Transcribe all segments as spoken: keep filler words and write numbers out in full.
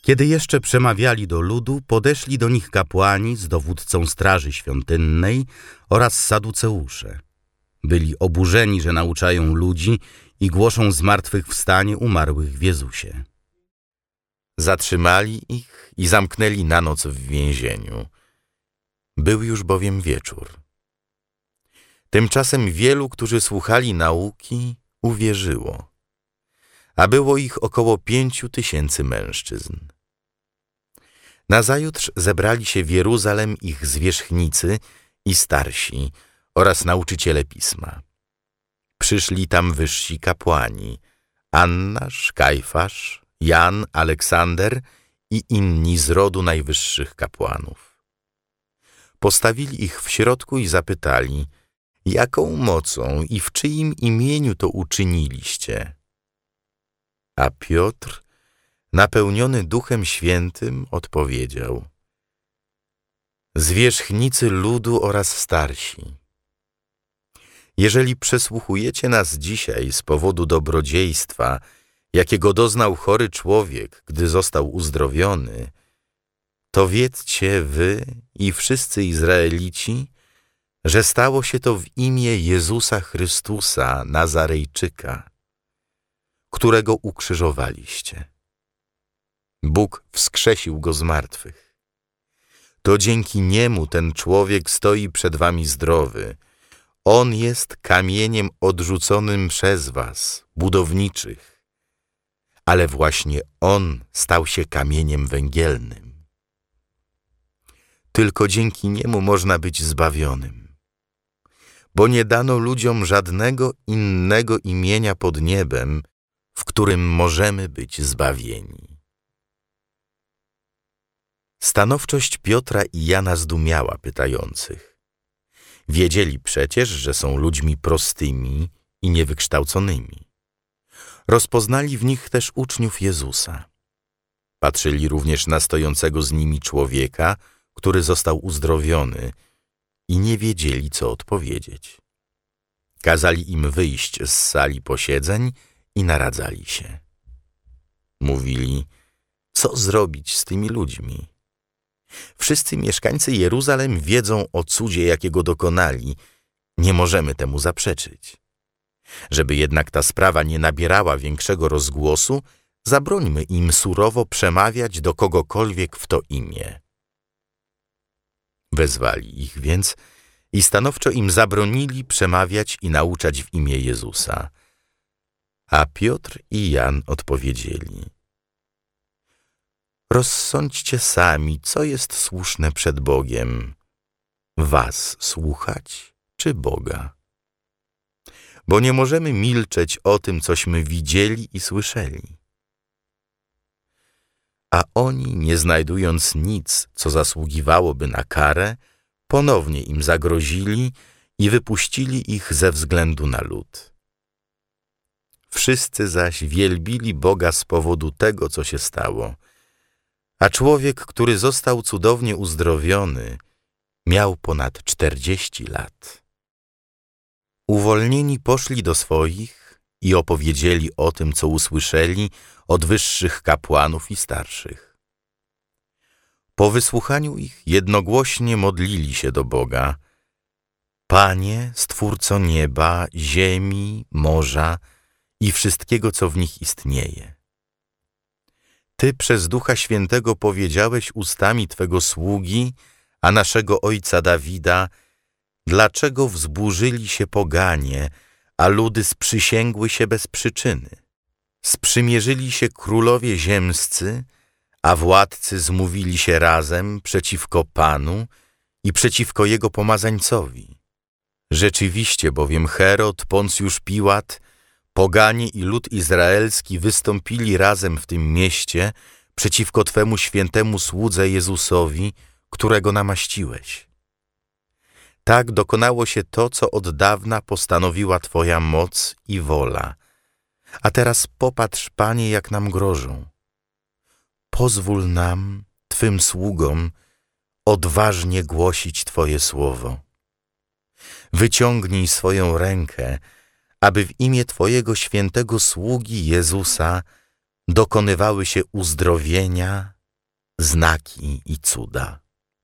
Kiedy jeszcze przemawiali do ludu, podeszli do nich kapłani z dowódcą straży świątynnej oraz saduceusze. Byli oburzeni, że nauczają ludzi i głoszą zmartwychwstanie umarłych w Jezusie. Zatrzymali ich i zamknęli na noc w więzieniu. Był już bowiem wieczór. Tymczasem wielu, którzy słuchali nauki, uwierzyło, a było ich około pięciu tysięcy mężczyzn. Nazajutrz zebrali się w Jeruzalem ich zwierzchnicy i starsi oraz nauczyciele pisma. Przyszli tam wyżsi kapłani, Annasz, Kajfasz, Jan, Aleksander i inni z rodu najwyższych kapłanów. Postawili ich w środku i zapytali, jaką mocą i w czyim imieniu to uczyniliście? A Piotr, napełniony Duchem Świętym, odpowiedział: zwierzchnicy ludu oraz starsi, jeżeli przesłuchujecie nas dzisiaj z powodu dobrodziejstwa, jakiego doznał chory człowiek, gdy został uzdrowiony, to wiedzcie wy i wszyscy Izraelici, że stało się to w imię Jezusa Chrystusa, Nazarejczyka, którego ukrzyżowaliście. Bóg wskrzesił go z martwych. To dzięki niemu ten człowiek stoi przed wami zdrowy. On jest kamieniem odrzuconym przez was, budowniczych, ale właśnie on stał się kamieniem węgielnym. Tylko dzięki niemu można być zbawionym, bo nie dano ludziom żadnego innego imienia pod niebem, w którym możemy być zbawieni. Stanowczość Piotra i Jana zdumiała pytających. Wiedzieli przecież, że są ludźmi prostymi i niewykształconymi. Rozpoznali w nich też uczniów Jezusa. Patrzyli również na stojącego z nimi człowieka, który został uzdrowiony, i nie wiedzieli, co odpowiedzieć. Kazali im wyjść z sali posiedzeń i naradzali się. Mówili, co zrobić z tymi ludźmi? Wszyscy mieszkańcy Jeruzalem wiedzą o cudzie, jakiego dokonali. Nie możemy temu zaprzeczyć. Żeby jednak ta sprawa nie nabierała większego rozgłosu, zabrońmy im surowo przemawiać do kogokolwiek w to imię. Wezwali ich więc i stanowczo im zabronili przemawiać i nauczać w imię Jezusa. A Piotr i Jan odpowiedzieli: rozsądźcie sami, co jest słuszne przed Bogiem, was słuchać czy Boga? Bo nie możemy milczeć o tym, cośmy widzieli i słyszeli. A oni, nie znajdując nic, co zasługiwałoby na karę, ponownie im zagrozili i wypuścili ich ze względu na lud. Wszyscy zaś wielbili Boga z powodu tego, co się stało, a człowiek, który został cudownie uzdrowiony, miał ponad czterdzieści lat. Uwolnieni poszli do swoich i opowiedzieli o tym, co usłyszeli od wyższych kapłanów i starszych. Po wysłuchaniu ich jednogłośnie modlili się do Boga: Panie, Stwórco nieba, ziemi, morza i wszystkiego, co w nich istnieje. Ty przez Ducha Świętego powiedziałeś ustami Twego sługi, a naszego ojca Dawida, dlaczego wzburzyli się poganie, a ludy sprzysięgły się bez przyczyny. Sprzymierzyli się królowie ziemscy, a władcy zmówili się razem przeciwko Panu i przeciwko Jego pomazańcowi. Rzeczywiście bowiem Herod, Poncjusz Piłat, poganie i lud izraelski wystąpili razem w tym mieście przeciwko Twemu świętemu słudze Jezusowi, którego namaściłeś. Tak dokonało się to, co od dawna postanowiła Twoja moc i wola. A teraz popatrz, Panie, jak nam grożą. Pozwól nam, Twym sługom, odważnie głosić Twoje słowo. Wyciągnij swoją rękę, aby w imię Twojego świętego sługi Jezusa dokonywały się uzdrowienia, znaki i cuda.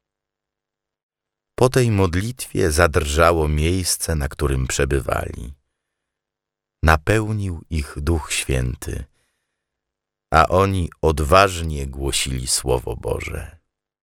Po tej modlitwie zadrżało miejsce, na którym przebywali. Napełnił ich Duch Święty, a oni odważnie głosili Słowo Boże.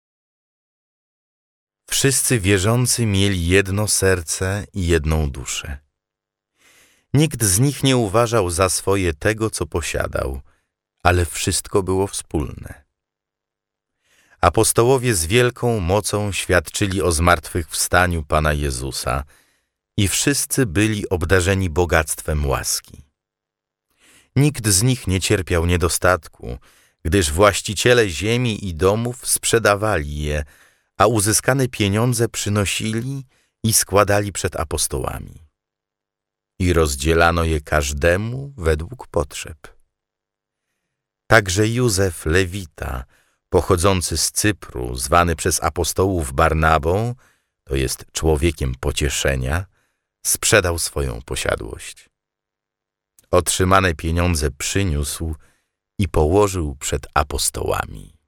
Wszyscy wierzący mieli jedno serce i jedną duszę. Nikt z nich nie uważał za swoje tego, co posiadał, ale wszystko było wspólne. Apostołowie z wielką mocą świadczyli o zmartwychwstaniu Pana Jezusa i wszyscy byli obdarzeni bogactwem łaski. Nikt z nich nie cierpiał niedostatku, gdyż właściciele ziemi i domów sprzedawali je, a uzyskane pieniądze przynosili i składali przed apostołami. I rozdzielano je każdemu według potrzeb. Także Józef Lewita, pochodzący z Cypru, zwany przez apostołów Barnabą, to jest człowiekiem pocieszenia, sprzedał swoją posiadłość. Otrzymane pieniądze przyniósł i położył przed apostołami.